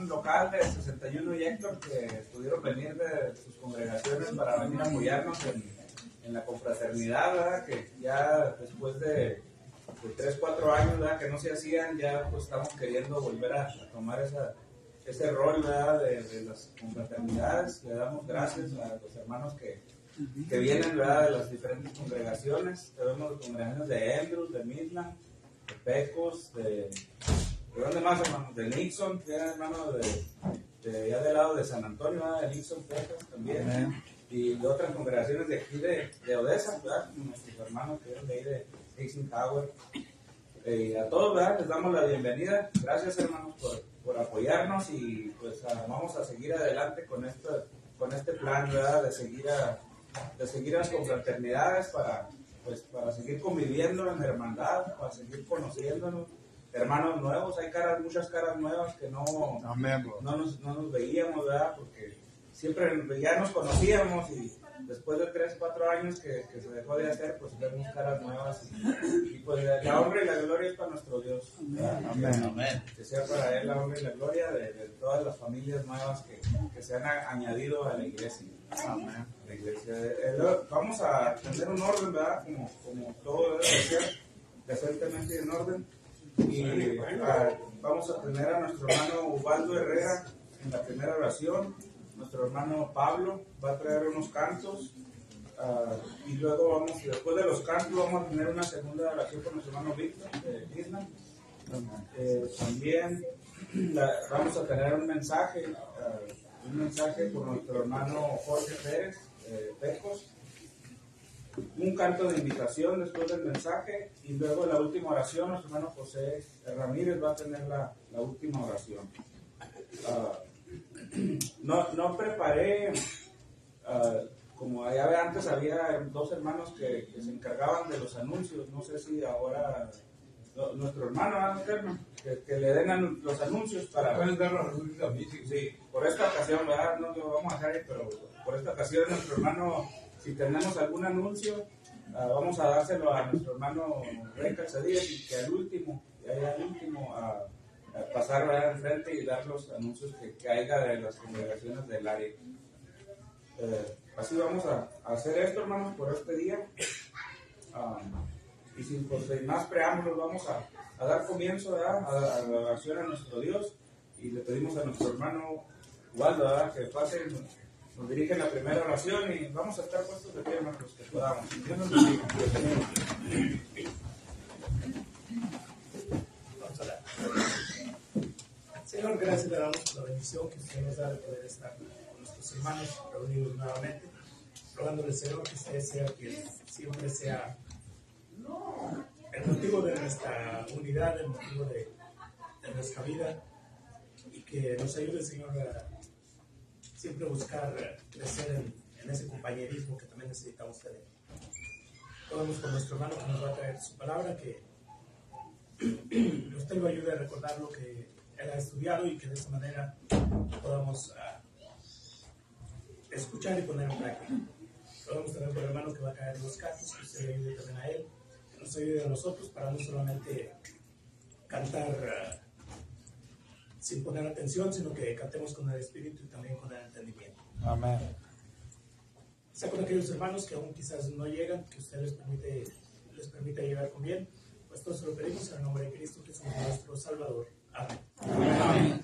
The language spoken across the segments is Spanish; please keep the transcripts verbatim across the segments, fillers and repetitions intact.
congregación local de sesenta y uno y Héctor, que pudieron venir de sus congregaciones para venir a apoyarnos en, en la confraternidad, ¿verdad? Que ya después de, de tres, cuatro años, ¿verdad? Que no se hacían, ya pues estamos queriendo volver a, a tomar esa, ese rol, ¿verdad? De, de las confraternidades. Le damos gracias a los hermanos que, que vienen, ¿verdad? De las diferentes congregaciones. Tenemos congregaciones de Andrews, de Midland, de Pecos, de... ¿De dónde más, hermanos? De Nixon, que era hermano de, de allá del lado de San Antonio, ¿verdad? De Nixon, Texas también. Amén. Y de otras congregaciones de aquí de, de Odessa, ¿verdad? Nuestros hermanos que eran de ahí de Eisenhower. Eh, a todos, ¿verdad? Les damos la bienvenida. Gracias, hermanos, por, por apoyarnos y pues a, vamos a seguir adelante con, esto, con este plan, ¿verdad? De seguir a, de seguir a las confraternidades para, pues, para seguir conviviendo en hermandad, para seguir conociéndonos. Hermanos nuevos, hay caras, muchas caras nuevas que no, Amén, no, nos, no nos veíamos, ¿verdad? Porque siempre ya nos conocíamos y después de tres, cuatro años que, que se dejó de hacer, pues vemos caras nuevas y, y pues la honra y la gloria es para nuestro Dios. Amén. Amén. Que sea para Él la honra y la gloria de, de todas las familias nuevas que, que se han a, añadido a la iglesia. Amén. La iglesia. Eh, vamos a tener un orden, ¿verdad? Como, como todo debe ser, decentemente y en orden. Y uh, vamos a tener a nuestro hermano Ubaldo Herrera en la primera oración. Nuestro hermano Pablo va a traer unos cantos uh, y luego vamos, después de los cantos vamos a tener una segunda oración con nuestro hermano Víctor de Isla. Eh, también la, vamos a tener un mensaje uh, un mensaje por nuestro hermano Jorge Pérez de Pecos, un canto de invitación después del mensaje y luego la última oración. Nuestro hermano José Ramírez va a tener la, la última oración. Uh, no, no preparé, uh, como allá antes había dos hermanos que, que se encargaban de los anuncios. No sé si ahora no, nuestro hermano que, que le den los anuncios para... Pueden dar los anuncios a mí, sí. Sí, por esta ocasión, ¿verdad? No lo vamos a dejar ahí, pero por esta ocasión nuestro hermano... Si tenemos algún anuncio, uh, vamos a dárselo a nuestro hermano Rey Calzadillas y que al último, y al último, a, a pasar al frente y dar los anuncios que, que haya de las congregaciones del área. Eh, así vamos a, a hacer esto, hermanos, por este día. Um, y sin, pues, sin más preámbulos, vamos a, a dar comienzo, ¿verdad? A, a la oración a nuestro Dios y le pedimos a nuestro hermano Waldo, ¿verdad? Que pase. Nos dirige la primera oración y vamos a estar puestos de pie, hermanos, los que podamos. Dios nos bendiga. Vamos a orar. Señor, gracias te damos por la bendición que usted nos da de poder estar con nuestros hermanos reunidos nuevamente. Rogándole, Señor, que usted sea quien siempre sea el motivo de nuestra unidad, el motivo de, de nuestra vida y que nos ayude, Señor, a siempre buscar crecer en, en ese compañerismo que también necesitamos tener. Podemos con nuestro hermano que nos va a traer su palabra, que usted lo ayude a recordar lo que él ha estudiado y que de esa manera podamos uh, escuchar y poner en práctica. Podemos tener por hermano que va a traer los cantos, que usted le ayude también a él, que nos ayude a nosotros para no solamente cantar uh, sin poner atención, sino que cantemos con el espíritu y también con el entendimiento. Amén. Sea con aquellos hermanos que aún quizás no llegan, que usted les permite, les permite llegar con bien, pues todos se lo pedimos en el nombre de Cristo, que es nuestro Salvador. Amén. Amén.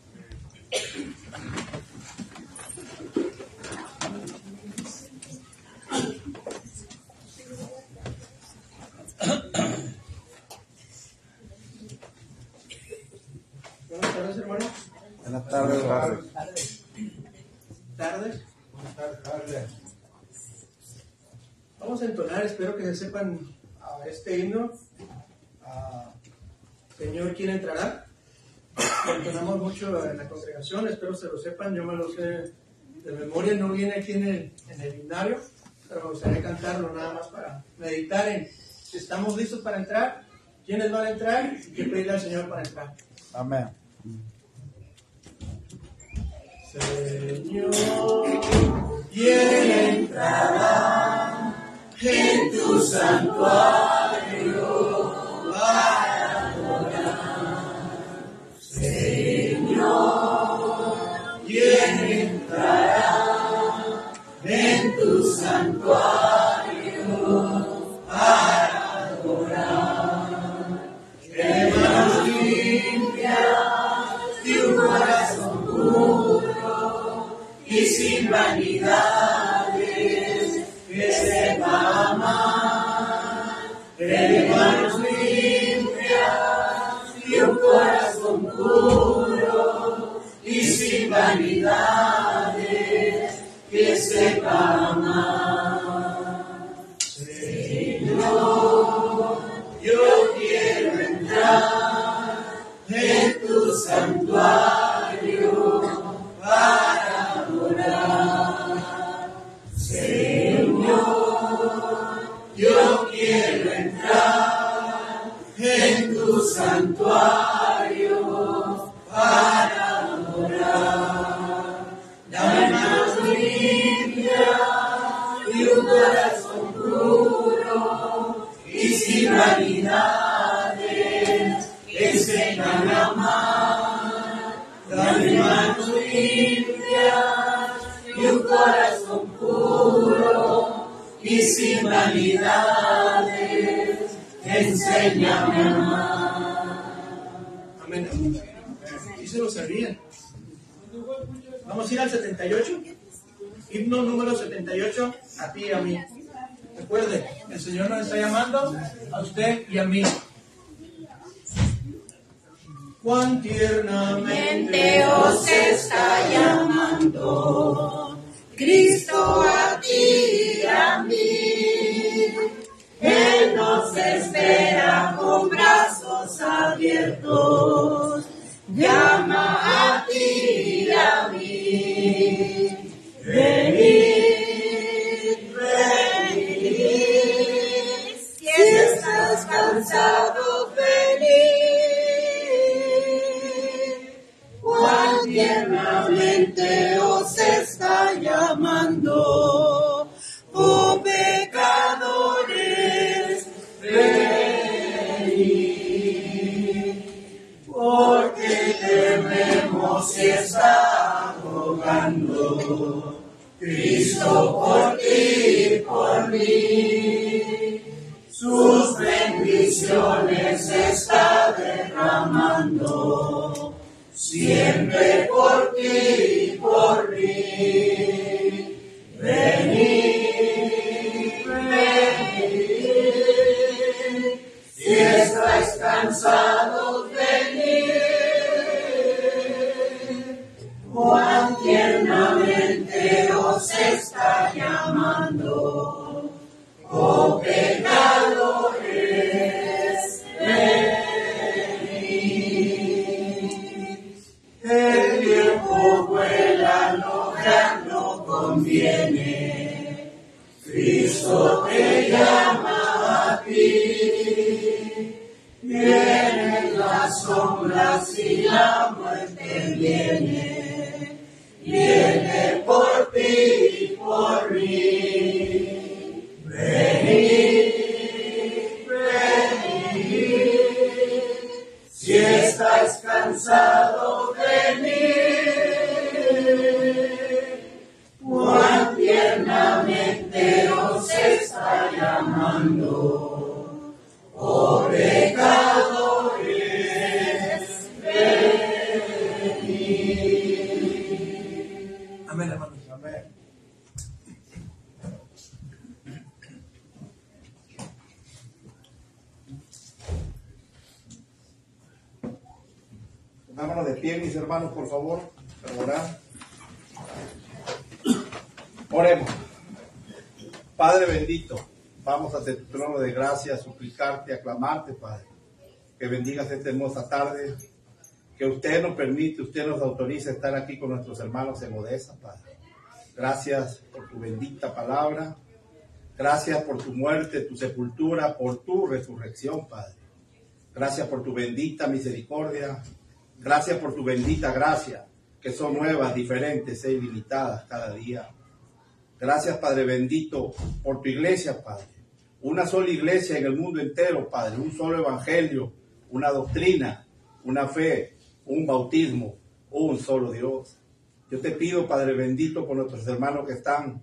Buenas tardes, hermanos. Buenas tardes, tarde. Tarde. Buenas tardes, tarde. Vamos a entonar, espero que se sepan uh, este himno. Uh, Señor, ¿quién entrará? Lo entonamos mucho en la congregación, espero se lo sepan, yo me lo sé de memoria, no viene aquí en el, en el himnario, pero me gustaría cantarlo nada más para meditar en si estamos listos para entrar, quiénes van a entrar y qué pedirle al Señor para entrar. Amén. Señor, ¿quién entrará en tu santuario para adorar? Señor, santuario para adorar. De manos limpias y un corazón puro y sin vanidades que sepa amar. De manos limpias y un corazón puro y sin vanidades que sepa amar. Señor, yo quiero entrar en tu santuario para adorar. Señor, yo quiero entrar en tu santuario para adorar. Dame manos limpias y un corazón puro y sin vanidades que sepan amar. Dame manos limpias y un corazón puro y sin vanidades, enséñame a amar. Amén. Sí se lo sabían. Vamos a ir al setenta y ocho. Himno número setenta y ocho, a ti y a mí. Recuerde, el Señor nos está llamando a usted y a mí. Cuán tiernamente os está llamando Cristo a ti y a mí. Él nos espera con brazos abiertos, llama a ti y a mí. Venid, venid, si estás cansado, venid. Cuán tiernamente os está llamando, oh pecadores, venid. Porque tememos si está rogando Cristo por ti y por mí. Sus bendiciones está derramando siempre por ti y por mí. Venid, venid, si estáis cansados, venid. Cuán tiernamente os está llamando, oh pecadores, venid. El tiempo vuela, logrando conviene, Cristo te llama a ti. Vienen las sombras y la muerte viene, viene por ti y por mí. Venid, venid, si estáis cansados, venid. Cuán tiernamente os está llamando, oh pecadores, venid. Amén, hermanos. Amén. Pongámonos de pie, mis hermanos, por favor, para orar. Oremos. Padre bendito, vamos ante tu trono de gracia a suplicarte, a aclamarte, Padre, que bendigas esta hermosa tarde, que usted nos permite, usted nos autoriza estar aquí con nuestros hermanos en Odessa, Padre. Gracias por tu bendita palabra, gracias por tu muerte, tu sepultura, por tu resurrección, Padre. Gracias por tu bendita misericordia, gracias por tu bendita gracia, que son nuevas, diferentes e ilimitadas cada día. Gracias, Padre bendito, por tu iglesia, Padre. Una sola iglesia en el mundo entero, Padre. Un solo evangelio, una doctrina, una fe, un bautismo, un solo Dios. Yo te pido, Padre bendito, por nuestros hermanos que están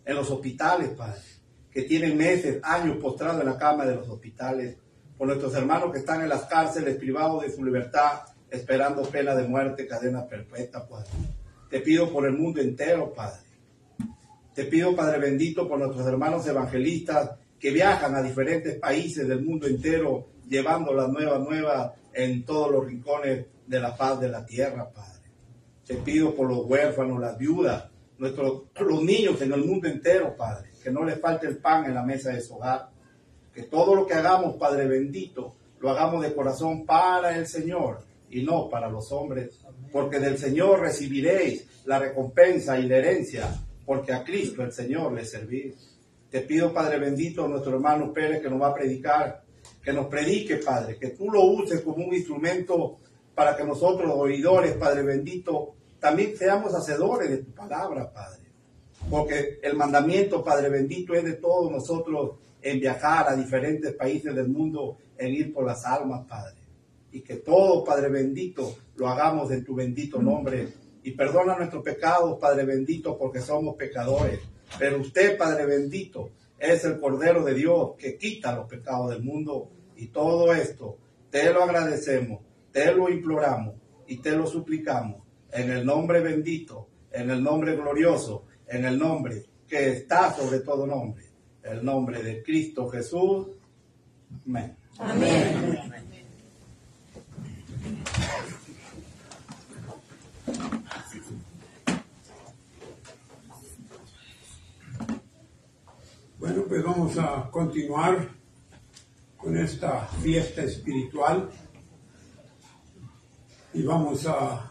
en los hospitales, Padre, que tienen meses, años postrados en la cama de los hospitales, por nuestros hermanos que están en las cárceles privados de su libertad, esperando pena de muerte, cadena perpetua, Padre. Te pido por el mundo entero, Padre. Te pido, Padre bendito, por nuestros hermanos evangelistas que viajan a diferentes países del mundo entero, llevando las nuevas nuevas en todos los rincones de la paz de la tierra, Padre. Te pido por los huérfanos, las viudas, nuestros, los niños en el mundo entero, Padre, que no les falte el pan en la mesa de su hogar. Que todo lo que hagamos, Padre bendito, lo hagamos de corazón para el Señor y no para los hombres, porque del Señor recibiréis la recompensa y la herencia, porque a Cristo el Señor le servís. Te pido, Padre bendito, a nuestro hermano Pérez, que nos va a predicar, que nos predique, Padre, que tú lo uses como un instrumento para que nosotros, los oidores, Padre bendito, también seamos hacedores de tu palabra, Padre. Porque el mandamiento, Padre bendito, es de todos nosotros en viajar a diferentes países del mundo, en ir por las almas, Padre. Y que todo, Padre bendito, lo hagamos en tu bendito nombre. Y perdona nuestros pecados, Padre bendito, porque somos pecadores. Pero usted, Padre bendito, es el Cordero de Dios que quita los pecados del mundo. Y todo esto te lo agradecemos, te lo imploramos y te lo suplicamos. En el nombre bendito, en el nombre glorioso, en el nombre que está sobre todo nombre. El nombre de Cristo Jesús. Amén. Amén. Bueno, pues vamos a continuar con esta fiesta espiritual y vamos a...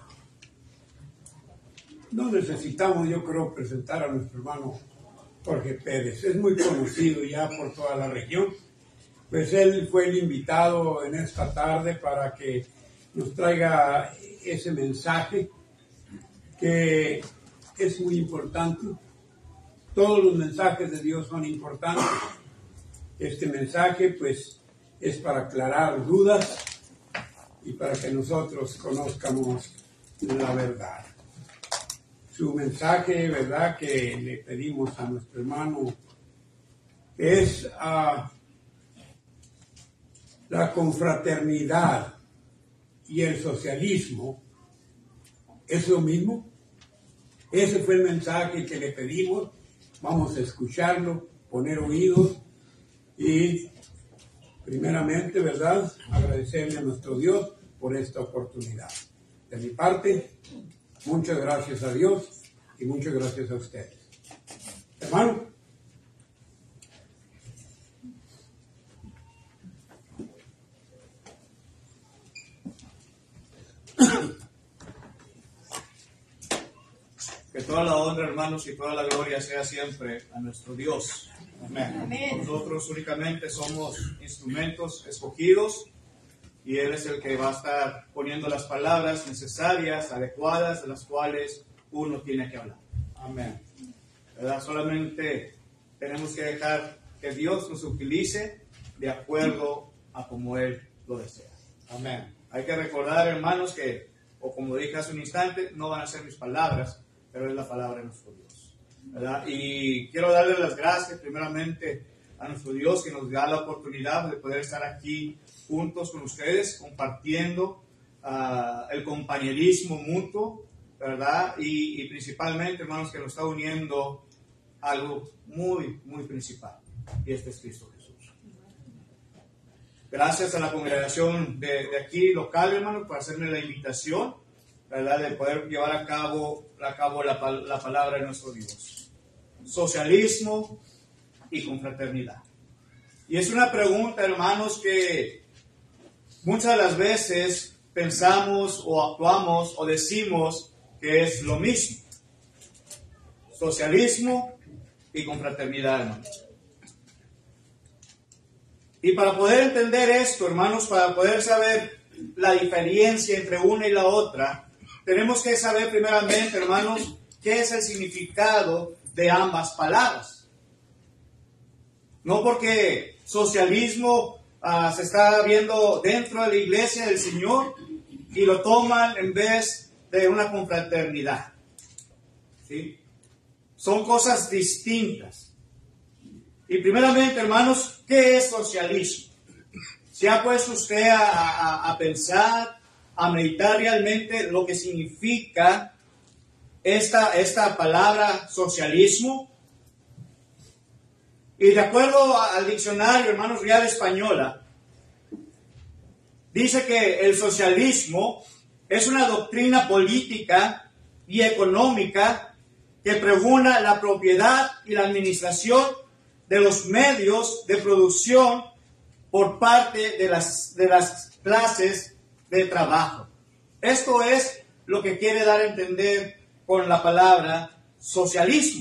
No necesitamos, yo creo, presentar a nuestro hermano Jorge Pérez. Es muy conocido ya por toda la región. Pues él fue el invitado en esta tarde para que nos traiga ese mensaje que es muy importante. Todos los mensajes de Dios son importantes. Este mensaje, pues, es para aclarar dudas y para que nosotros conozcamos la verdad. Su mensaje, ¿verdad?, que le pedimos a nuestro hermano es uh, la confraternidad y el socialismo. ¿Es lo mismo? Ese fue el mensaje que le pedimos. Vamos a escucharlo, poner oídos y primeramente, ¿verdad?, agradecerle a nuestro Dios por esta oportunidad. De mi parte, muchas gracias a Dios y muchas gracias a ustedes. Hermano. Que toda la honra, hermanos, y toda la gloria sea siempre a nuestro Dios. Amén. Amén. Nosotros únicamente somos instrumentos escogidos y Él es el que va a estar poniendo las palabras necesarias, adecuadas, de las cuales uno tiene que hablar. Amén. ¿Verdad? Solamente tenemos que dejar que Dios nos utilice de acuerdo a como Él lo desea. Amén. Hay que recordar, hermanos, que, o como dije hace un instante, no van a ser mis palabras, pero es la palabra de nuestro Dios, ¿verdad? Y quiero darle las gracias primeramente a nuestro Dios que nos da la oportunidad de poder estar aquí juntos con ustedes, compartiendo uh, el compañerismo mutuo, ¿verdad? Y, y principalmente, hermanos, que nos está uniendo algo muy, muy principal, y este es Cristo Jesús. Gracias a la congregación de, de aquí local, hermanos, por hacerme la invitación, ¿verdad?, de poder llevar a cabo, a cabo la, la palabra de nuestro Dios. Socialismo y confraternidad. Y es una pregunta, hermanos, que muchas de las veces pensamos o actuamos o decimos que es lo mismo. Socialismo y confraternidad, hermanos. Y para poder entender esto, hermanos, para poder saber la diferencia entre una y la otra, tenemos que saber primeramente, hermanos, qué es el significado de ambas palabras. No porque socialismo uh, se está viendo dentro de la iglesia del Señor y lo toman en vez de una confraternidad. ¿Sí? son cosas distintas. Y primeramente, hermanos, ¿qué es socialismo? ¿Se ha puesto usted a, a, a pensar, a meditar realmente lo que significa esta, esta palabra socialismo? Y de acuerdo al diccionario, hermanos, Real Española, dice que el socialismo es una doctrina política y económica que pregona la propiedad y la administración de los medios de producción por parte de las, de las clases de trabajo. Esto es lo que quiere dar a entender con la palabra socialismo.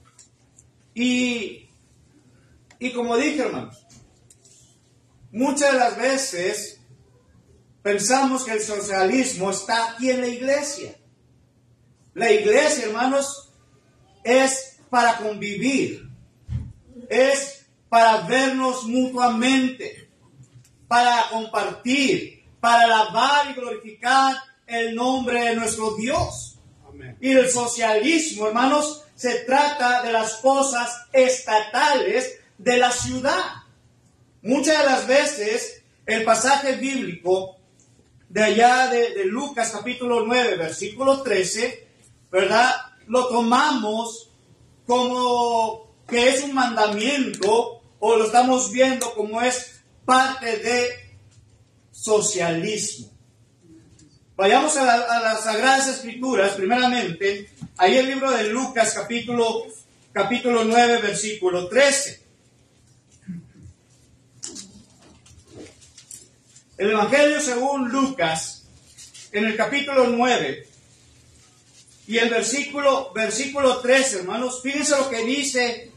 Y, y como dije, hermanos, muchas de las veces pensamos que el socialismo está aquí en la iglesia. La iglesia, hermanos, es para convivir, es para vernos mutuamente, para compartir, para alabar y glorificar el nombre de nuestro Dios. Amén. Y el socialismo, hermanos, se trata de las cosas estatales de la ciudad. Muchas de las veces el pasaje bíblico de allá de, de Lucas capítulo nueve, versículo trece, ¿verdad? Lo tomamos como que es un mandamiento, o lo estamos viendo como es parte de socialismo. Vayamos a, la, a las Sagradas Escrituras, primeramente, ahí el libro de Lucas capítulo, capítulo nueve, versículo trece. El Evangelio según Lucas, en el capítulo nueve, y el versículo, versículo trece, hermanos, fíjense lo que dice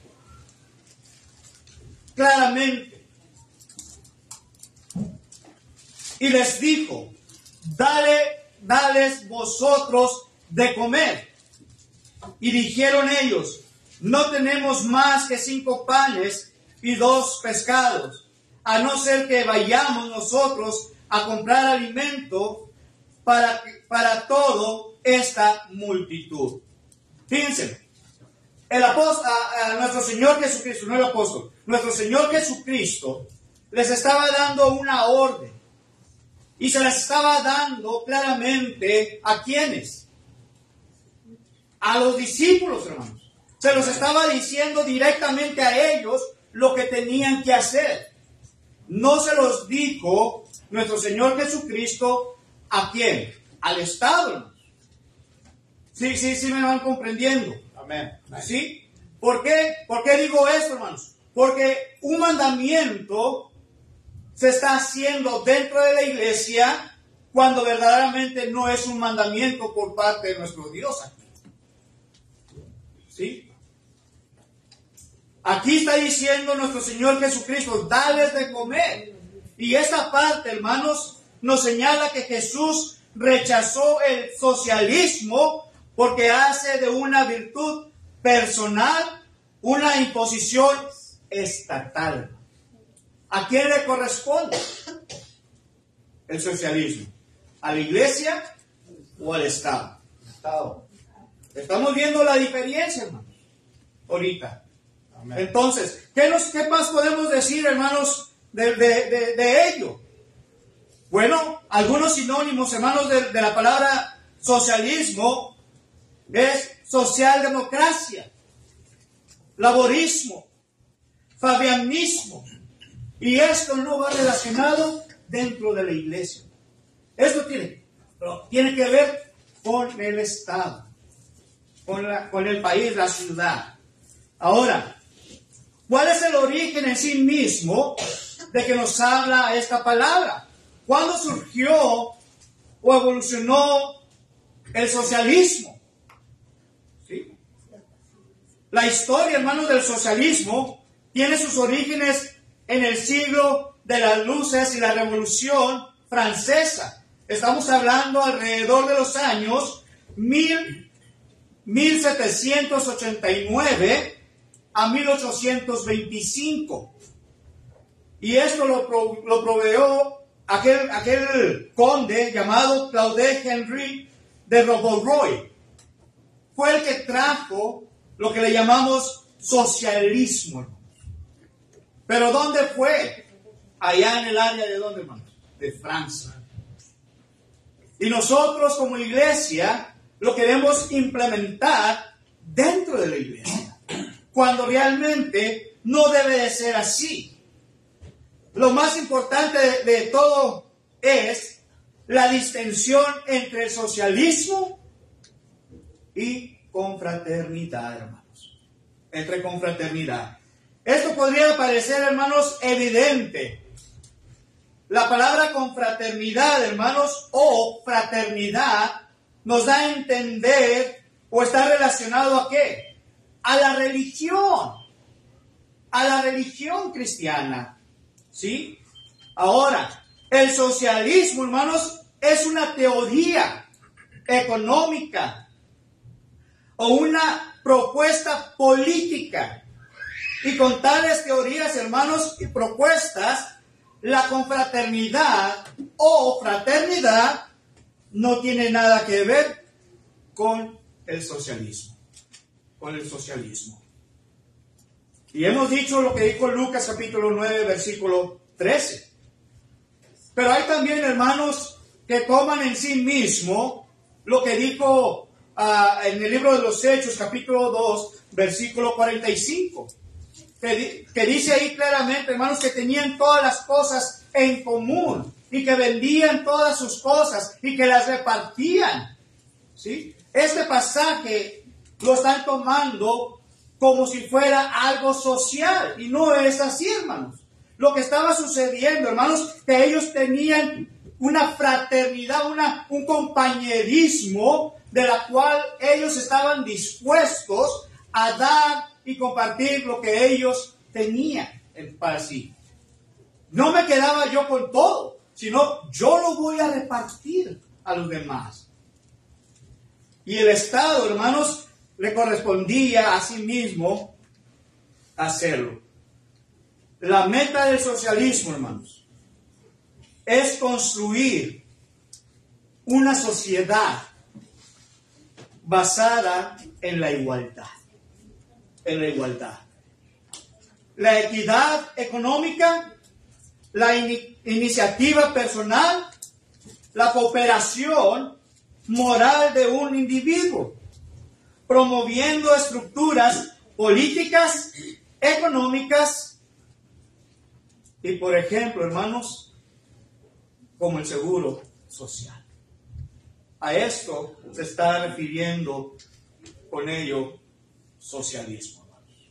claramente. Y les dijo, dale, dales vosotros de comer. Y dijeron ellos, no tenemos más que cinco panes y dos pescados, a no ser que vayamos nosotros a comprar alimento para, para toda esta multitud. Fíjense, el apóstol, a, a nuestro Señor Jesucristo, no el apóstol, nuestro Señor Jesucristo les estaba dando una orden, y se las estaba dando claramente ¿a quiénes? A los discípulos, hermanos. Se los estaba diciendo directamente a ellos lo que tenían que hacer. No se los dijo nuestro Señor Jesucristo ¿a quién? Al Estado, hermanos. Sí, sí, sí me van comprendiendo. Amén. ¿Sí? ¿Por qué? ¿Por qué digo esto, hermanos? Porque un mandamiento se está haciendo dentro de la iglesia cuando verdaderamente no es un mandamiento por parte de nuestro Dios aquí. ¿Sí? Aquí está diciendo nuestro Señor Jesucristo, dales de comer. Y esta parte, hermanos, nos señala que Jesús rechazó el socialismo porque hace de una virtud personal una imposición estatal. ¿A quién le corresponde el socialismo? ¿A la iglesia o al Estado? Estado. Estamos viendo la diferencia, hermanos, ahorita. Amén. Entonces, ¿qué, nos, ¿qué más podemos decir, hermanos, de, de, de, de ello? Bueno, algunos sinónimos, hermanos, de, de la palabra socialismo es socialdemocracia, laborismo, fabianismo. Y esto no va relacionado dentro de la iglesia. Esto tiene, tiene que ver con el Estado, con, la, con el país, la ciudad. Ahora, ¿cuál es el origen en sí mismo de que nos habla esta palabra? ¿Cuándo surgió o evolucionó el socialismo? ¿Sí? La historia, hermanos, del socialismo tiene sus orígenes en el siglo de las luces y la Revolución Francesa. Estamos hablando alrededor de los años mil, mil setecientos ochenta y nueve a mil ochocientos veinticinco. Y esto lo, pro, lo proveó aquel, aquel conde llamado Claude Henry de Roberval. Fue el que trajo lo que le llamamos socialismo, hermanos. ¿Pero dónde fue? Allá en el área de dónde, hermanos? De Francia. Y nosotros como iglesia lo queremos implementar dentro de la iglesia, cuando realmente no debe de ser así. Lo más importante de, de todo es la distinción entre el socialismo y confraternidad, hermanos. Entre confraternidad. Esto podría parecer, hermanos, evidente. La palabra confraternidad, hermanos, o fraternidad, nos da a entender o está relacionado a qué? A la religión. A la religión cristiana. ¿Sí? Ahora, el socialismo, hermanos, es una teoría económica o una propuesta política. Y con tales teorías, hermanos, y propuestas, la confraternidad o fraternidad no tiene nada que ver con el socialismo. Con el socialismo. Y hemos dicho lo que dijo Lucas capítulo nueve, versículo trece. Pero hay también hermanos que toman en sí mismo lo que dijo uh, en el libro de los Hechos capítulo dos, versículo cuarenta y cinco. Que, que dice ahí claramente, hermanos, que tenían todas las cosas en común y que vendían todas sus cosas y que las repartían. ¿Sí? Este pasaje lo están tomando como si fuera algo social, y no es así, hermanos. Lo que estaba sucediendo, hermanos, que ellos tenían una fraternidad, una, un compañerismo de la cual ellos estaban dispuestos a dar y compartir lo que ellos tenían para sí. No me quedaba yo con todo, sino yo lo voy a repartir a los demás. Y el Estado, hermanos, le correspondía a sí mismo hacerlo. La meta del socialismo, hermanos, es construir una sociedad basada en la igualdad. En la igualdad. La equidad económica, la in- iniciativa personal, la cooperación moral de un individuo, promoviendo estructuras políticas, económicas y, por ejemplo, hermanos, como el seguro social. A esto se está refiriendo con ello socialismo, hermanos.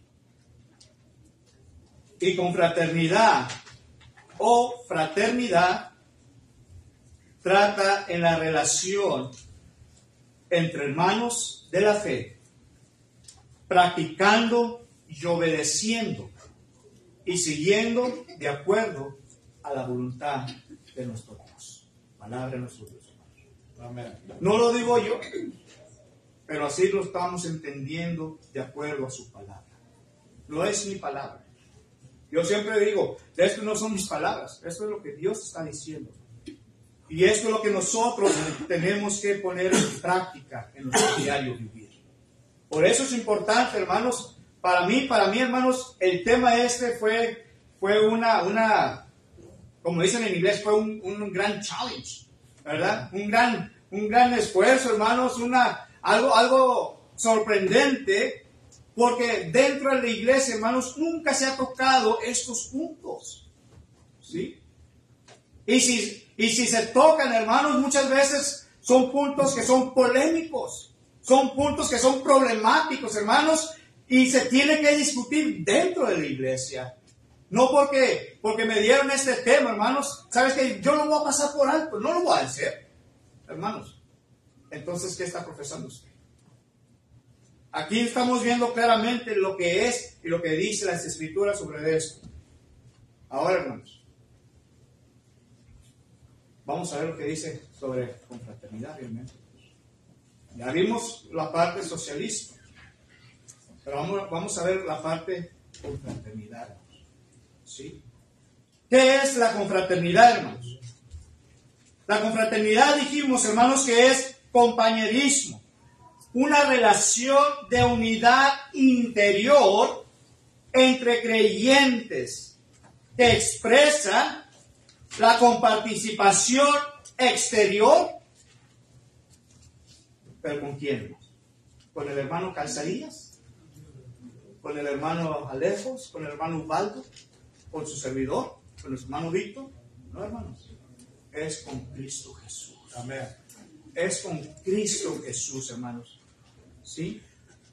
Y con fraternidad o fraternidad trata en la relación entre hermanos de la fe, practicando y obedeciendo y siguiendo de acuerdo a la voluntad de nuestro Dios. Palabra de nuestro Dios. Amén. No lo digo yo, pero así lo estamos entendiendo de acuerdo a su palabra. No es mi palabra. Yo siempre digo, esto no son mis palabras, esto es lo que Dios está diciendo. Y esto es lo que nosotros tenemos que poner en práctica en nuestro diario vivir. Por eso es importante, hermanos, para mí, para mí, hermanos, el tema este fue, fue una, una, como dicen en inglés, fue un, un gran challenge, ¿verdad? Un gran, un gran esfuerzo, hermanos, una, algo, algo sorprendente, porque dentro de la iglesia, hermanos, nunca se ha tocado estos puntos, ¿sí? Y si, y si se tocan, hermanos, muchas veces son puntos que son polémicos, son puntos que son problemáticos, hermanos, y se tiene que discutir dentro de la iglesia. No porque, porque me dieron este tema, hermanos, sabes que yo lo voy a pasar por alto, no lo voy a hacer, hermanos. Entonces, ¿qué está profesando usted? Aquí estamos viendo claramente lo que es y lo que dice las Escrituras sobre esto. Ahora, hermanos, vamos a ver lo que dice sobre confraternidad realmente. Ya vimos la parte socialista, pero vamos, vamos a ver la parte confraternidad. ¿Sí? ¿Qué es la confraternidad, hermanos? La confraternidad dijimos, hermanos, que es compañerismo, una relación de unidad interior entre creyentes que expresa la comparticipación exterior. ¿Pero con quién? ¿Con el hermano Calzarías? ¿Con el hermano Alejos? ¿Con el hermano Ubaldo? ¿Con su servidor? ¿Con el hermano Víctor? No, hermanos. Es con Cristo Jesús. Amén. Es con Cristo Jesús, hermanos. ¿Sí?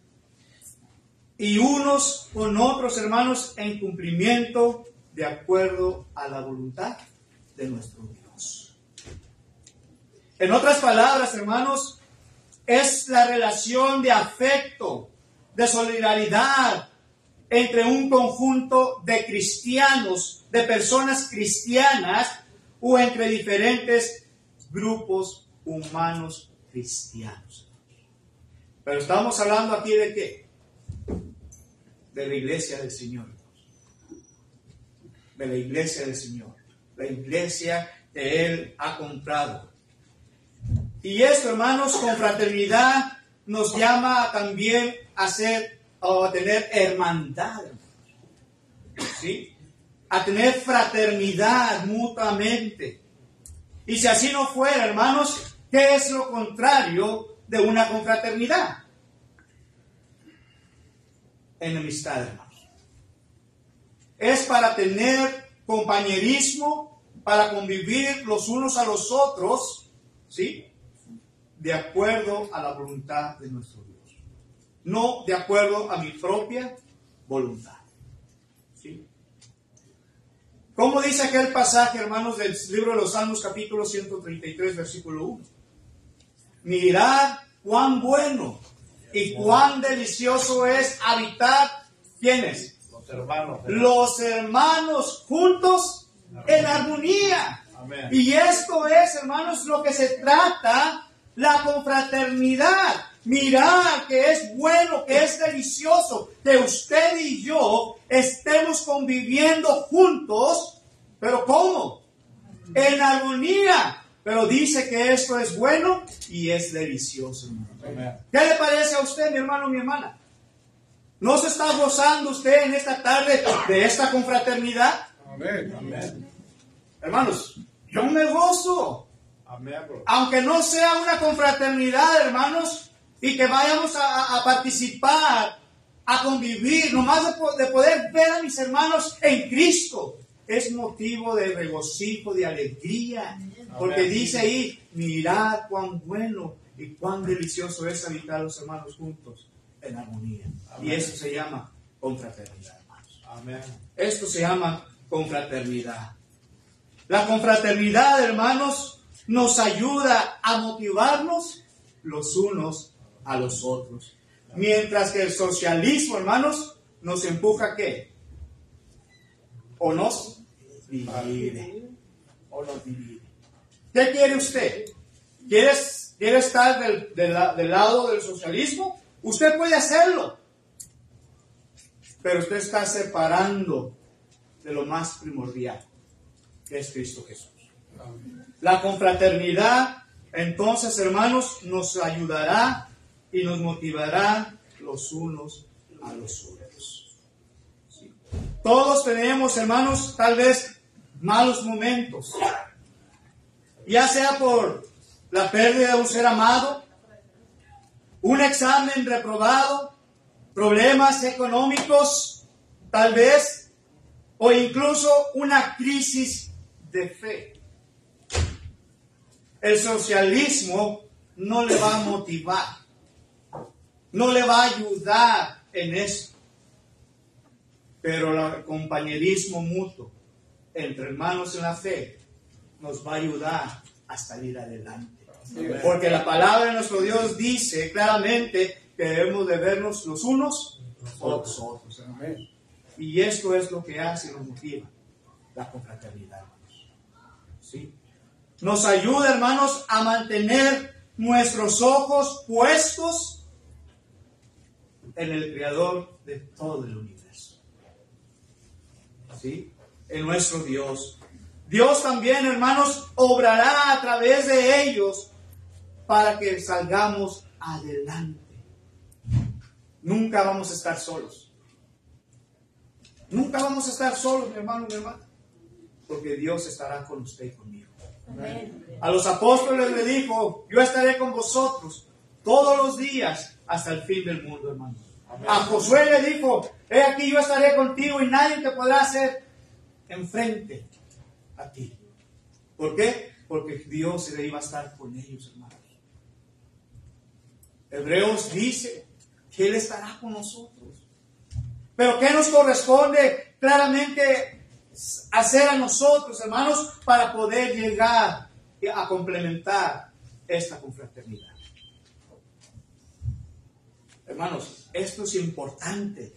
Y unos con otros, hermanos, en cumplimiento de acuerdo a la voluntad de nuestro Dios. En otras palabras, hermanos, es la relación de afecto, de solidaridad entre un conjunto de cristianos, de personas cristianas, o entre diferentes grupos humanos cristianos. Pero estamos hablando aquí de qué? De la iglesia del Señor. De la iglesia del Señor. La iglesia que Él ha comprado. Y esto, hermanos, con fraternidad nos llama también a ser o a tener hermandad. ¿Sí? A tener fraternidad mutuamente. Y si así no fuera, hermanos, ¿qué es lo contrario de una confraternidad? Enemistad, hermanos. Es para tener compañerismo, para convivir los unos a los otros, ¿sí? De acuerdo a la voluntad de nuestro Dios. No de acuerdo a mi propia voluntad. ¿Sí? ¿Cómo dice aquel pasaje, hermanos, del libro de los Salmos, capítulo ciento treinta y tres, versículo uno? Mirad cuán bueno y cuán delicioso es habitar, ¿quiénes? Los hermanos. Los hermanos juntos en armonía. Amén. Y esto es, hermanos, lo que se trata, la confraternidad. Mirad que es bueno, que es delicioso, que usted y yo estemos conviviendo juntos. ¿Pero cómo? En armonía. Pero dice que esto es bueno y es delicioso. Amén. ¿Qué le parece a usted, mi hermano, mi hermana? ¿No se está gozando usted en esta tarde de esta confraternidad? Amén. Amén. Hermanos, yo me gozo. Amén, bro. Aunque no sea una confraternidad, hermanos, y que vayamos a, a participar, a convivir, nomás de, de poder ver a mis hermanos en Cristo, es motivo de regocijo, de alegría. Porque Amén. dice ahí, mirad cuán bueno y cuán delicioso es habitar los hermanos juntos en armonía. Amén. Y eso se llama confraternidad, hermanos. Amén. Esto se llama confraternidad. La confraternidad, hermanos, nos ayuda a motivarnos los unos a los otros. Mientras que el socialismo, hermanos, nos empuja ¿a qué? O nos divide. O nos divide. ¿Qué quiere usted? ¿Quiere, quiere estar del, del, del lado del socialismo? Usted puede hacerlo. Pero usted está separando de lo más primordial, que es Cristo Jesús. La confraternidad, entonces, hermanos, nos ayudará y nos motivará los unos a los otros. ¿Sí? Todos tenemos, hermanos, tal vez malos momentos, ya sea por la pérdida de un ser amado, un examen reprobado, problemas económicos, tal vez, o incluso una crisis de fe. El socialismo no le va a motivar, no le va a ayudar en eso. Pero el compañerismo mutuo entre hermanos en la fe nos va a ayudar a salir adelante. Porque la palabra de nuestro Dios dice claramente que debemos de vernos los unos a los otros. Y esto es lo que hace y nos motiva, la confraternidad. ¿Sí? Nos ayuda, hermanos, a mantener nuestros ojos puestos en el Creador de todo el universo. ¿Sí? En nuestro Dios. Dios también, hermanos, obrará a través de ellos para que salgamos adelante. nunca vamos a estar solos. Nunca vamos a estar solos, mi hermano, mi hermana, porque Dios estará con usted y conmigo. Amén. A los apóstoles le dijo, yo estaré con vosotros todos los días hasta el fin del mundo, hermano. A Josué le dijo, he aquí yo estaré contigo y nadie te podrá hacer enfrente a ti. ¿Por qué? Porque Dios iba a estar con ellos, hermanos. Hebreos dice que Él estará con nosotros. Pero ¿qué nos corresponde claramente hacer a nosotros, hermanos, para poder llegar a complementar esta confraternidad? Hermanos, esto es importante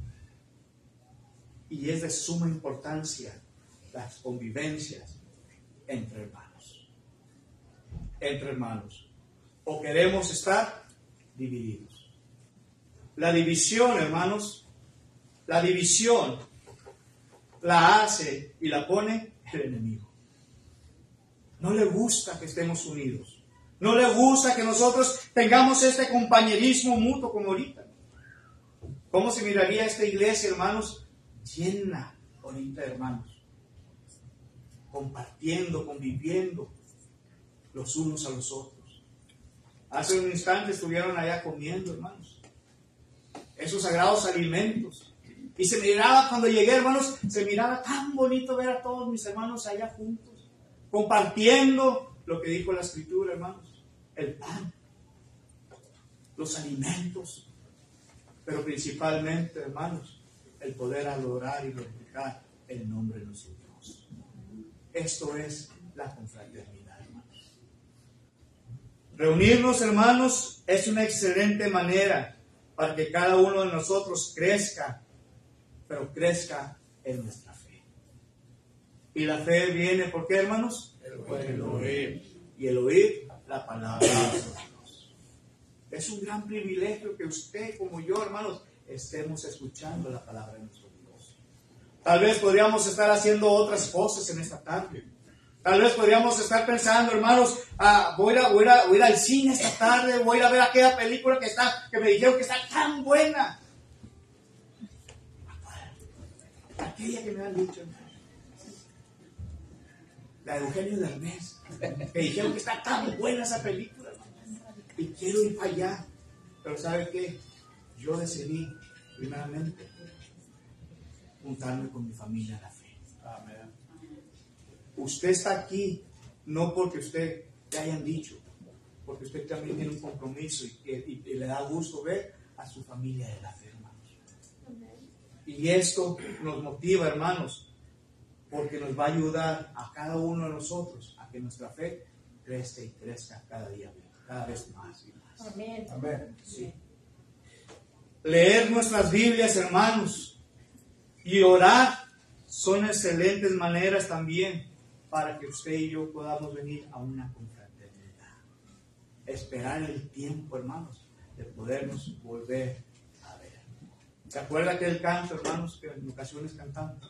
y es de suma importancia las convivencias entre hermanos. Entre hermanos. O queremos estar divididos. La división, hermanos, la división la hace y la pone el enemigo. No le gusta que estemos unidos. No le gusta que nosotros tengamos este compañerismo mutuo como ahorita. ¿Cómo se miraría esta iglesia, hermanos? Llena ahorita, hermanos. Compartiendo, conviviendo los unos a los otros. Hace un instante estuvieron allá comiendo, hermanos, esos sagrados alimentos. Y se miraba, cuando llegué, hermanos, se miraba tan bonito ver a todos mis hermanos allá juntos, compartiendo lo que dijo la Escritura, hermanos. El pan, los alimentos, pero principalmente, hermanos, el poder adorar y glorificar el nombre de nuestro Dios. Esto es la confraternidad, hermanos. Reunirnos, hermanos, es una excelente manera para que cada uno de nosotros crezca, pero crezca en nuestra fe. Y la fe viene, ¿por qué, hermanos? El oír. Y el oír la palabra de Dios. Es un gran privilegio que usted como yo, hermanos, estemos escuchando la palabra de nuestro Dios. Tal vez podríamos estar haciendo otras cosas en esta tarde. Tal vez podríamos estar pensando, hermanos, ah, voy, a, voy, a, voy a ir al cine esta tarde, voy a ir a ver aquella película que, está, que me dijeron que está tan buena. Aquella que me han dicho, la de Eugenio Derbez, que dijeron que está tan buena esa película y quiero ir para allá. Pero ¿sabe qué? Yo decidí primeramente juntarme con mi familia a la fe. Amén. Usted está aquí no porque usted le hayan dicho, porque usted también tiene un compromiso y, y, y le da gusto ver a su familia de la fe, hermanos. Y esto nos motiva, hermanos, porque nos va a ayudar a cada uno de nosotros a que nuestra fe crezca y crezca cada día, cada vez más y más. Amén. Amén. Sí. Leer nuestras Biblias, hermanos, y orar son excelentes maneras también para que usted y yo podamos venir a una confraternidad. Esperar el tiempo, hermanos, de podernos volver a ver. ¿Se acuerda aquel canto, hermanos, que en ocasiones cantamos?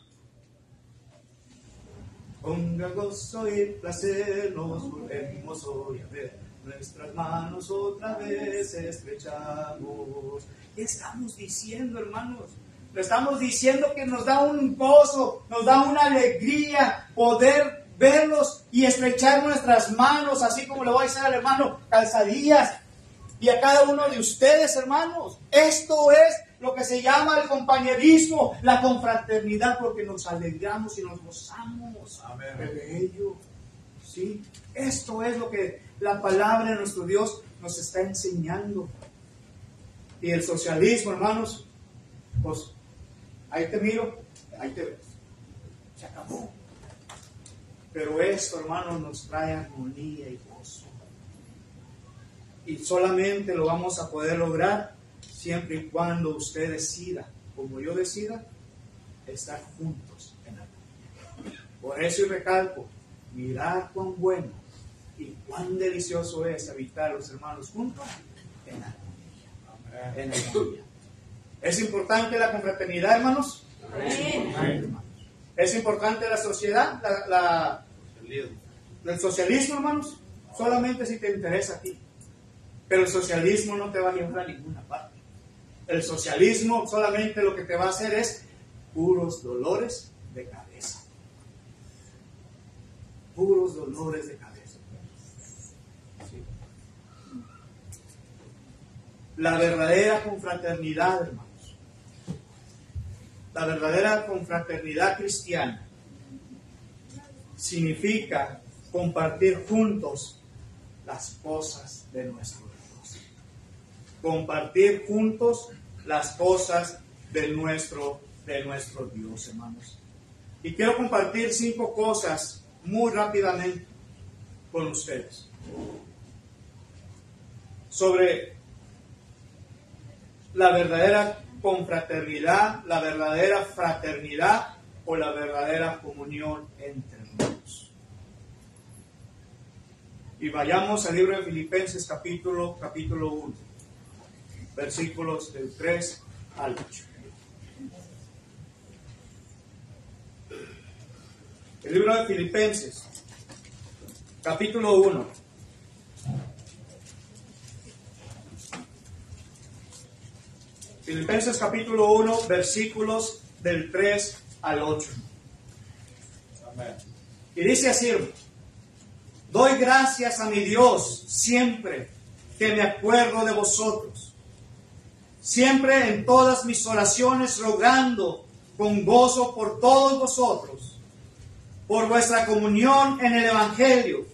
Con gran gozo y placer nos volvemos hoy a ver, nuestras manos otra vez estrechamos. ¿Qué estamos diciendo, hermanos? Le estamos diciendo que nos da un gozo, nos da una alegría poder verlos y estrechar nuestras manos, así como le voy a decir al hermano Calzadillas y a cada uno de ustedes, hermanos. Esto es lo que se llama el compañerismo, la confraternidad, porque nos alegramos y nos gozamos. Amén. De ello. ¿Sí? Esto es lo que la palabra de nuestro Dios nos está enseñando. Y el socialismo, hermanos, pues ahí te miro, ahí te ves. Se acabó. Pero esto, hermanos, nos trae armonía y gozo. Y solamente lo vamos a poder lograr siempre y cuando usted decida, como yo decida, estar juntos en armonía. Por eso y recalco, mirad cuán bueno y cuán delicioso es habitar los hermanos juntos en armonía. En armonía. ¿Es importante la confraternidad, hermanos? Amén. ¿Es importante la sociedad? La, la, el socialismo, hermanos, solamente si te interesa a ti. Pero el socialismo no te va a llevar a ninguna parte. El socialismo solamente lo que te va a hacer es puros dolores de cabeza. Puros dolores de cabeza. Sí. La verdadera confraternidad, hermanos. La verdadera confraternidad cristiana significa compartir juntos las cosas de nuestro Dios. Compartir juntos las cosas de nuestro, de nuestro Dios, hermanos. Y quiero compartir cinco cosas muy rápidamente con ustedes sobre la verdadera confraternidad, la verdadera fraternidad o la verdadera comunión entre hermanos. Y vayamos al libro de Filipenses capítulo, capítulo uno, versículos del tres al ocho. El libro de Filipenses, capítulo uno. Filipenses capítulo uno, versículos del tres al ocho. Amén. Y dice así: doy gracias a mi Dios siempre que me acuerdo de vosotros, siempre en todas mis oraciones rogando con gozo por todos vosotros, por vuestra comunión en el Evangelio,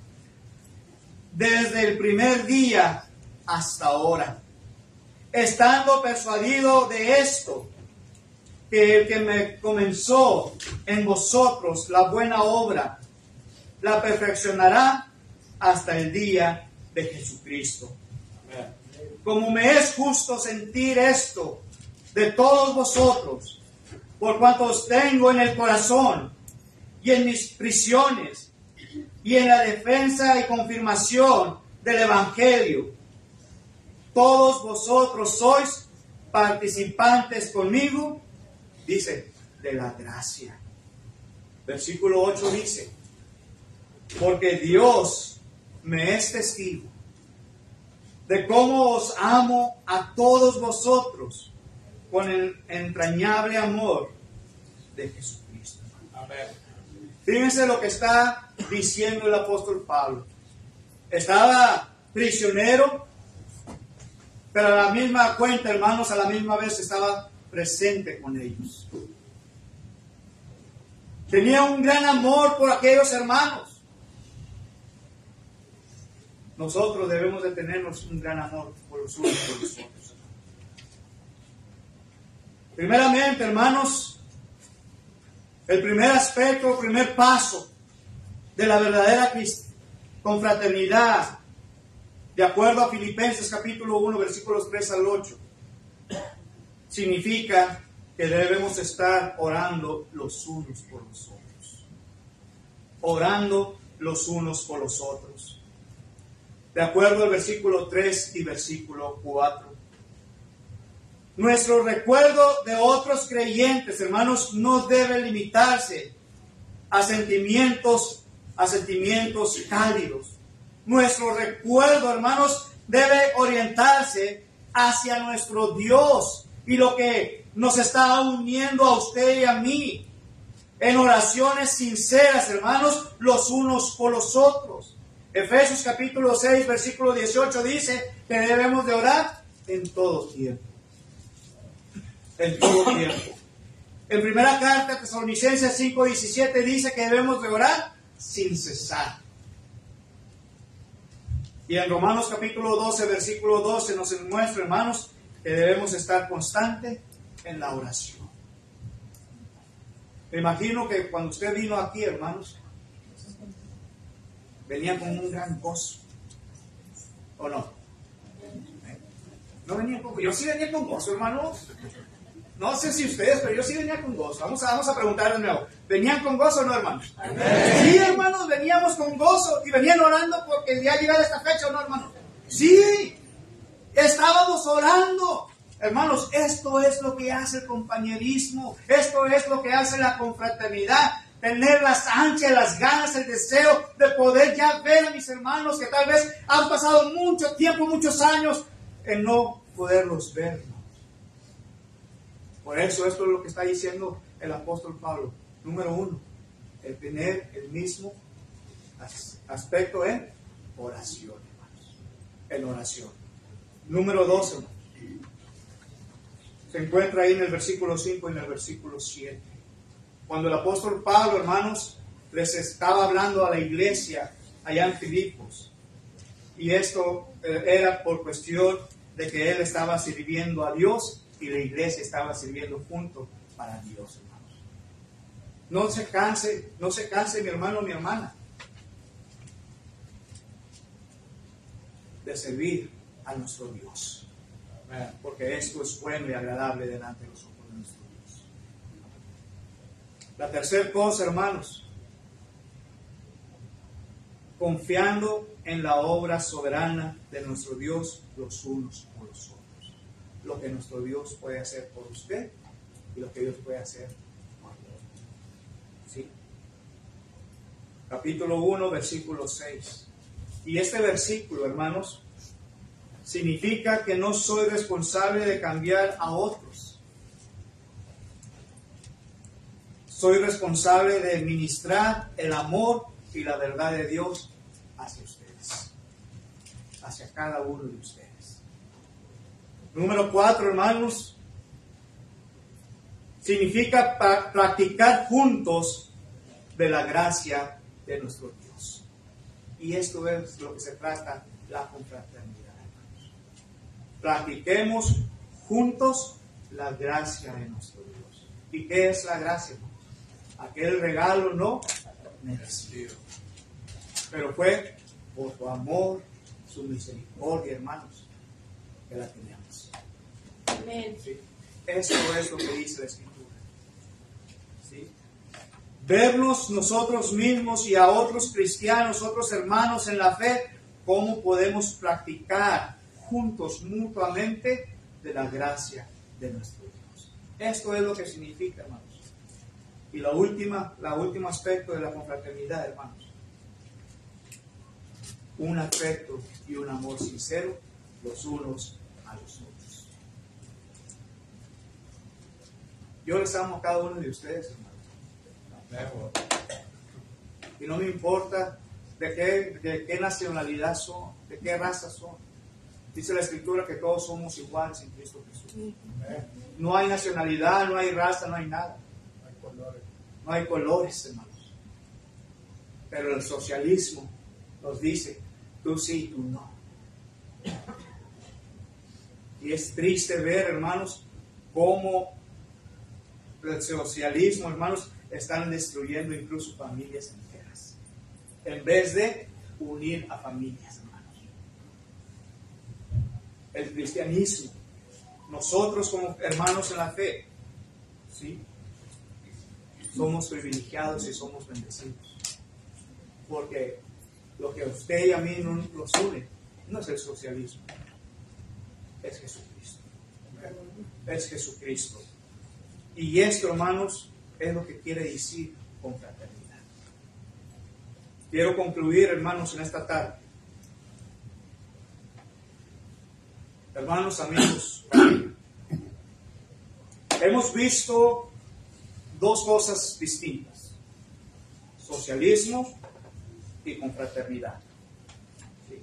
desde el primer día hasta ahora, estando persuadido de esto, que el que me comenzó en vosotros la buena obra, la perfeccionará hasta el día de Jesucristo. Amén. Como me es justo sentir esto de todos vosotros, por cuanto os tengo en el corazón, y en mis prisiones, y en la defensa y confirmación del Evangelio. Todos vosotros sois participantes conmigo, dice, de la gracia. Versículo ocho dice: porque Dios me es testigo de cómo os amo a todos vosotros con el entrañable amor de Jesucristo. Amén. Fíjense lo que está diciendo el apóstol Pablo. Estaba prisionero, pero a la misma cuenta, hermanos, a la misma vez estaba presente con ellos. Tenía un gran amor por aquellos hermanos. Nosotros debemos de tenernos un gran amor por los unos por los otros. Primeramente, hermanos, el primer aspecto, el primer paso de la verdadera confraternidad, de acuerdo a Filipenses capítulo uno, versículos tres al ocho, significa que debemos estar orando los unos por los otros. Orando los unos por los otros. De acuerdo al versículo tres y versículo cuatro. Nuestro recuerdo de otros creyentes, hermanos, no debe limitarse a sentimientos, a sentimientos cálidos. Nuestro recuerdo, hermanos, debe orientarse hacia nuestro Dios y lo que nos está uniendo a usted y a mí en oraciones sinceras, hermanos, los unos por los otros. Efesios capítulo seis, versículo dieciocho dice que debemos de orar en todo tiempo. En todo tiempo. En primera carta, Tesalonicenses cinco diecisiete dice que debemos de orar sin cesar. Y en Romanos capítulo doce, versículo doce nos muestra, hermanos, que debemos estar constantes en la oración. Me imagino que cuando usted vino aquí, hermanos, venía con un gran gozo. ¿O no? No venía con gozo. Yo sí venía con gozo, hermanos. No sé si ustedes, pero yo sí venía con gozo. Vamos a, vamos a preguntar de nuevo. ¿Venían con gozo o no, hermanos? Amén. Sí, hermanos, veníamos con gozo. Y venían orando porque ya llegado esta fecha, ¿o no, hermanos? Sí, estábamos orando. Hermanos, esto es lo que hace el compañerismo. Esto es lo que hace la confraternidad. Tener las ansias, las ganas, el deseo de poder ya ver a mis hermanos que tal vez han pasado mucho tiempo, muchos años en no poderlos ver. Por eso esto es lo que está diciendo el apóstol Pablo. Número uno, el tener el mismo aspecto en oración, hermanos. En oración. Número dos, hermanos. Se encuentra ahí en el versículo cinco y en el versículo siete. Cuando el apóstol Pablo, hermanos, les estaba hablando a la iglesia allá en Filipos. Y esto eh, era por cuestión de que él estaba sirviendo a Dios y la iglesia estaba sirviendo junto para Dios, hermanos. No se canse, no se canse mi hermano o mi hermana de servir a nuestro Dios. Porque esto es bueno y agradable delante de los ojos de nuestro Dios. La tercera cosa, hermanos, confiando en la obra soberana de nuestro Dios los unos por los otros. Lo que nuestro Dios puede hacer por usted y lo que Dios puede hacer por usted. ¿Sí? Capítulo uno, versículo seis. Y este versículo, hermanos, significa que no soy responsable de cambiar a otros. Soy responsable de ministrar el amor y la verdad de Dios hacia ustedes, hacia cada uno de ustedes. Número cuatro, hermanos, significa pa- practicar juntos de la gracia de nuestro Dios. Y esto es lo que se trata la confraternidad. Practiquemos juntos la gracia de nuestro Dios. ¿Y qué es la gracia? Aquel regalo no merecido, pero fue por tu amor, su misericordia, hermanos, que la tenemos. Amén. ¿Sí? Eso es lo que dice la Escritura. ¿Sí? Vernos nosotros mismos y a otros cristianos, otros hermanos en la fe, cómo podemos practicar juntos mutuamente de la gracia de nuestro Dios. Esto es lo que significa, hermanos. Y la última, la último aspecto de la confraternidad, hermanos. Un afecto y un amor sincero los unos a los otros. Yo les amo a cada uno de ustedes, hermanos. Y no me importa de qué, de qué nacionalidad son, de qué raza son. Dice la Escritura que todos somos iguales en Cristo Jesús. No hay nacionalidad, no hay raza, no hay nada. No hay colores. No hay colores, hermanos. Pero el socialismo nos dice, tú sí, tú no. Y es triste ver, hermanos, cómo el socialismo, hermanos, están destruyendo incluso familias enteras. En vez de unir a familias, hermanos. El cristianismo, nosotros como hermanos en la fe, ¿sí? Somos privilegiados y somos bendecidos. Porque lo que a usted y a mí no nos une no es el socialismo, es Jesucristo. Es Jesucristo. Y esto, hermanos, es lo que quiere decir confraternidad. Quiero concluir, hermanos, en esta tarde. Hermanos, amigos, hemos visto dos cosas distintas: socialismo y confraternidad. ¿Sí?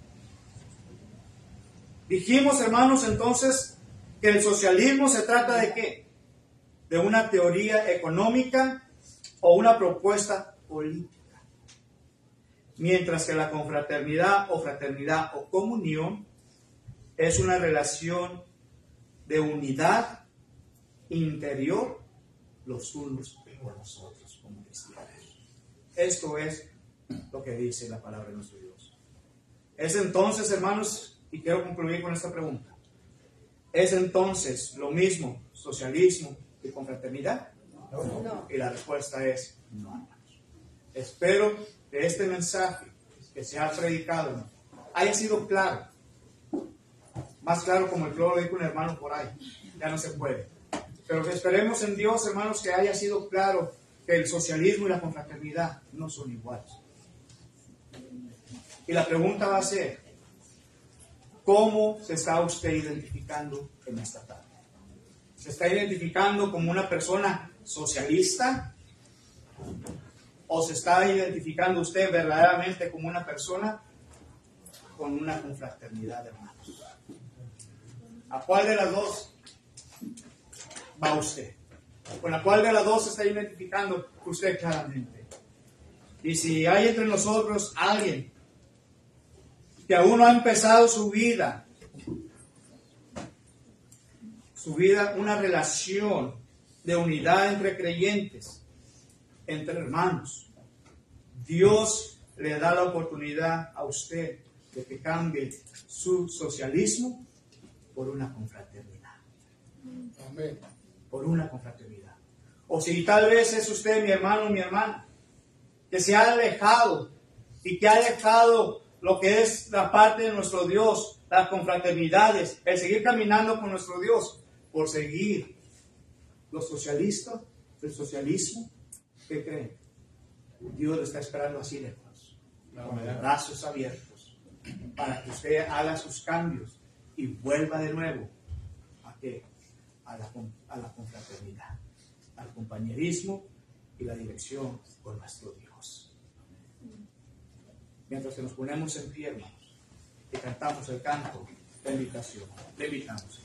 Dijimos, hermanos, entonces, que el socialismo se trata de ¿qué? De una teoría económica o una propuesta política. Mientras que la confraternidad o fraternidad o comunión es una relación de unidad interior los unos con los otros como cristianos. Esto es lo que dice la palabra de nuestro Dios. Es entonces, hermanos, y quiero concluir con esta pregunta, ¿es entonces lo mismo socialismo y confraternidad? No. Y la respuesta es no, hermanos. Espero que este mensaje que se ha predicado, hermanos, haya sido claro. Más claro como el cloro dijo un hermano por ahí. Ya no se puede. Pero que esperemos en Dios, hermanos, que haya sido claro que el socialismo y la confraternidad no son iguales. Y la pregunta va a ser, ¿cómo se está usted identificando en esta tarde? ¿Se está identificando como una persona socialista? ¿O se está identificando usted verdaderamente como una persona con una confraternidad, hermanos? ¿A cuál de las dos va usted? ¿Con la cual de las dos se está identificando usted claramente? Y si hay entre nosotros alguien que aún no ha empezado su vida, su vida, una relación de unidad entre creyentes, entre hermanos, Dios le da la oportunidad a usted de que cambie su socialismo por una confraternidad. Amén. Por una confraternidad. O si tal vez es usted, mi hermano o mi hermana, que se ha alejado y que ha dejado lo que es la parte de nuestro Dios, las confraternidades, el seguir caminando con nuestro Dios, por seguir los socialistas, el socialismo, ¿qué creen? Dios lo está esperando así lejos, con los brazos abiertos, para que usted haga sus cambios y vuelva de nuevo ¿a qué? A la, a la confraternidad, al compañerismo y la dirección con nuestro Dios. Mientras que nos ponemos en pie, hermanos, y cantamos el canto de invitación, le invitamos.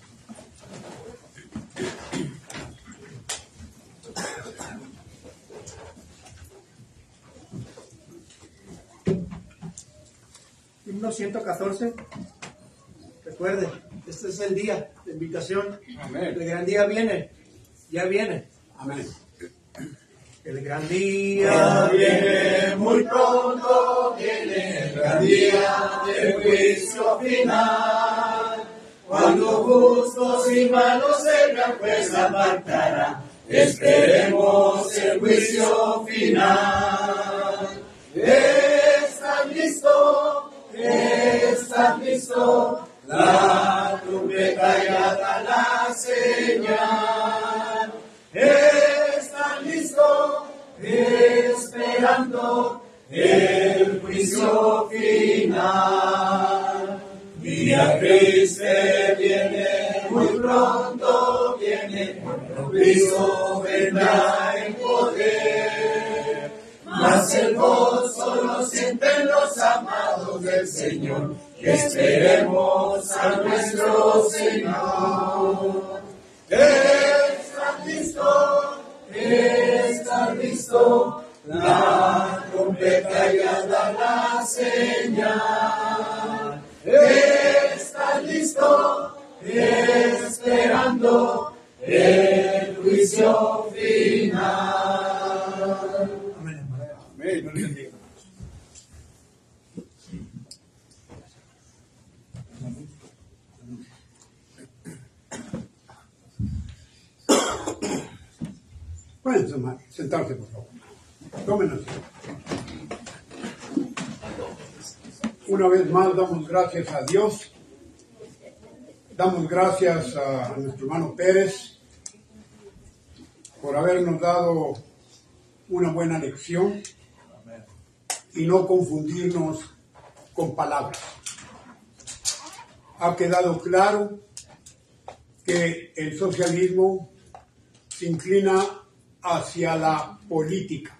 Himno ciento catorce. Recuerde, este es el día de invitación. Amén. El gran día viene, ya viene. Amén. El gran día viene, muy pronto viene, el gran día del juicio final. Cuando justos y malos el gran juez apartará, esperemos el juicio final. ¿Estás listo? ¿Estás listo? La trompeta ya da la señal. ¿Estás listo? Esperando el juicio final. Día triste viene, muy pronto viene, Cristo vendrá en poder. Mas el gozo lo sienten los amados del Señor, que esperemos a nuestro Señor. ¿Estás listo? ¿Estás listo? La trompeta ya da la señal. ¿Estás listo? Esperando el juicio final. Amén. Amén. Pueden sentarse, por favor. Tomen asiento. Una vez más damos gracias a Dios. Damos gracias a nuestro hermano Pérez por habernos dado una buena lección y no confundirnos con palabras. Ha quedado claro que el socialismo se inclina hacia la política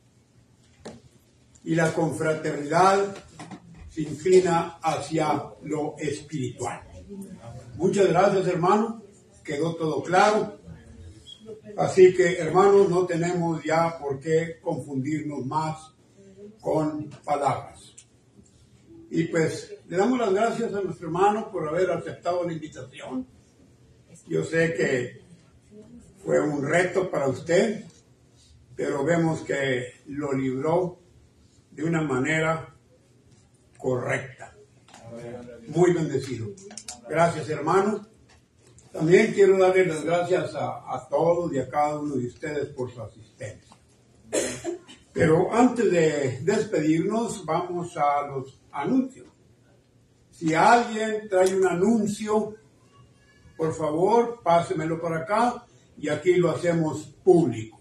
y la confraternidad se inclina hacia lo espiritual. Muchas gracias, hermano. Quedó todo claro. Así que, hermanos, no tenemos ya por qué confundirnos más con palabras. Y pues le damos las gracias a nuestro hermano por haber aceptado la invitación. Yo sé que fue un reto para usted, pero vemos que lo libró de una manera correcta. Muy bendecido. Gracias, hermano. También quiero darle las gracias a, a todos y a cada uno de ustedes por su asistencia. Pero antes de despedirnos, vamos a los anuncios. Si alguien trae un anuncio, por favor, pásemelo por acá y aquí lo hacemos público.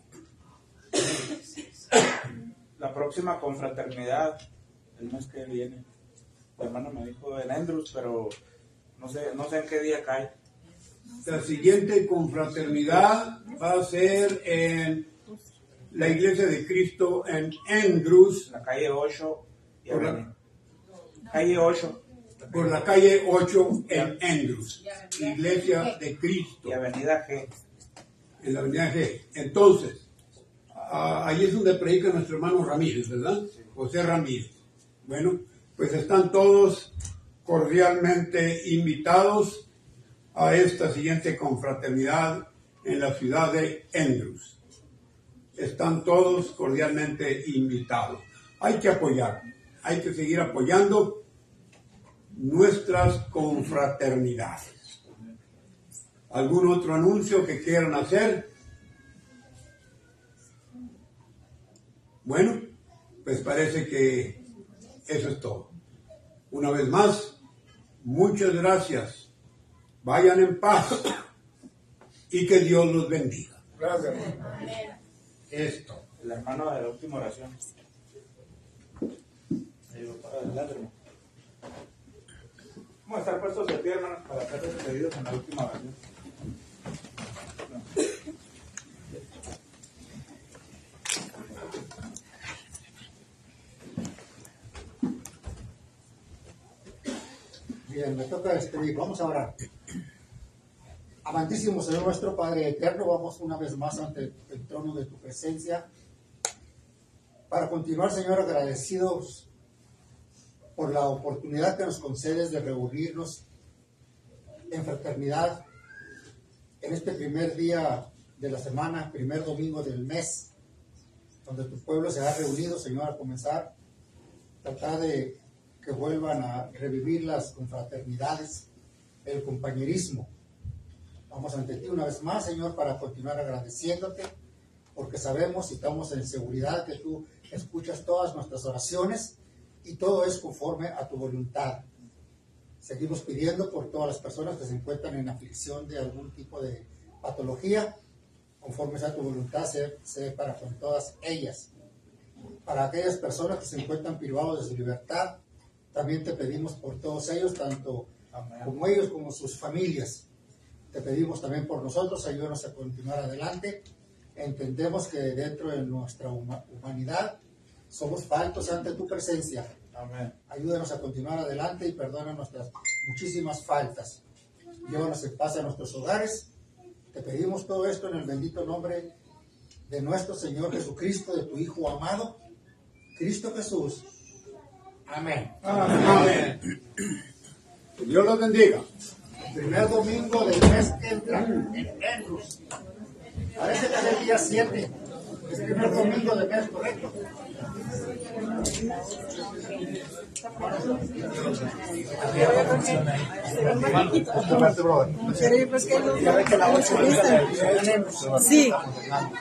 La próxima confraternidad, el mes que viene, mi hermano me dijo en Andrews, pero no sé, no sé en qué día cae. La siguiente confraternidad va a ser en la Iglesia de Cristo en Andrews, La calle ocho. Y Por la- avenida. Calle ocho por la calle ocho en Andrews, Iglesia de Cristo, y avenida G. en la avenida G. Entonces, ah, ahí es donde predica nuestro hermano Ramírez, ¿verdad? José Ramírez. Bueno, pues están todos cordialmente invitados a esta siguiente confraternidad en la ciudad de Andrews. Están todos cordialmente invitados. Hay que apoyar, hay que seguir apoyando nuestras confraternidades. ¿Algún otro anuncio que quieran hacer? Bueno, pues parece que eso es todo. Una vez más, muchas gracias. Vayan en paz y que Dios los bendiga. Gracias. Esto. El hermano de la última oración. Ahí va para adelante, hermano. Vamos a estar puestos de pie, hermanos, para hacer los pedidos en la última oración. Bien, me toca despedir. Vamos a orar. Amantísimo Señor nuestro Padre eterno, vamos una vez más ante el trono de tu presencia para continuar, Señor, agradecidos por la oportunidad que nos concedes de reunirnos en fraternidad en este primer día de la semana, primer domingo del mes, donde tu pueblo se ha reunido, Señor, a comenzar, tratar de que vuelvan a revivir las confraternidades, el compañerismo. Vamos ante ti una vez más, Señor, para continuar agradeciéndote, porque sabemos y estamos en seguridad que tú escuchas todas nuestras oraciones y todo es conforme a tu voluntad. Seguimos pidiendo por todas las personas que se encuentran en aflicción de algún tipo de patología, conforme sea tu voluntad, sé, sé para con todas ellas. Para aquellas personas que se encuentran privados de su libertad, también te pedimos por todos ellos, tanto Amén. como ellos como sus familias. Te pedimos también por nosotros, ayúdanos a continuar adelante. Entendemos que dentro de nuestra huma- humanidad somos faltos ante tu presencia. Amén. Ayúdanos a continuar adelante y perdona nuestras muchísimas faltas. Llévanos en paz a nuestros hogares. Te pedimos todo esto en el bendito nombre de nuestro Señor Jesucristo, de tu Hijo amado, Cristo Jesús. Amén. Amén. Que Dios los bendiga. Primer domingo del mes que entra en Andrews. Parece que es el día siete. Es primer domingo del mes, ¿correcto? Pero yo creo que los, los, los, sí.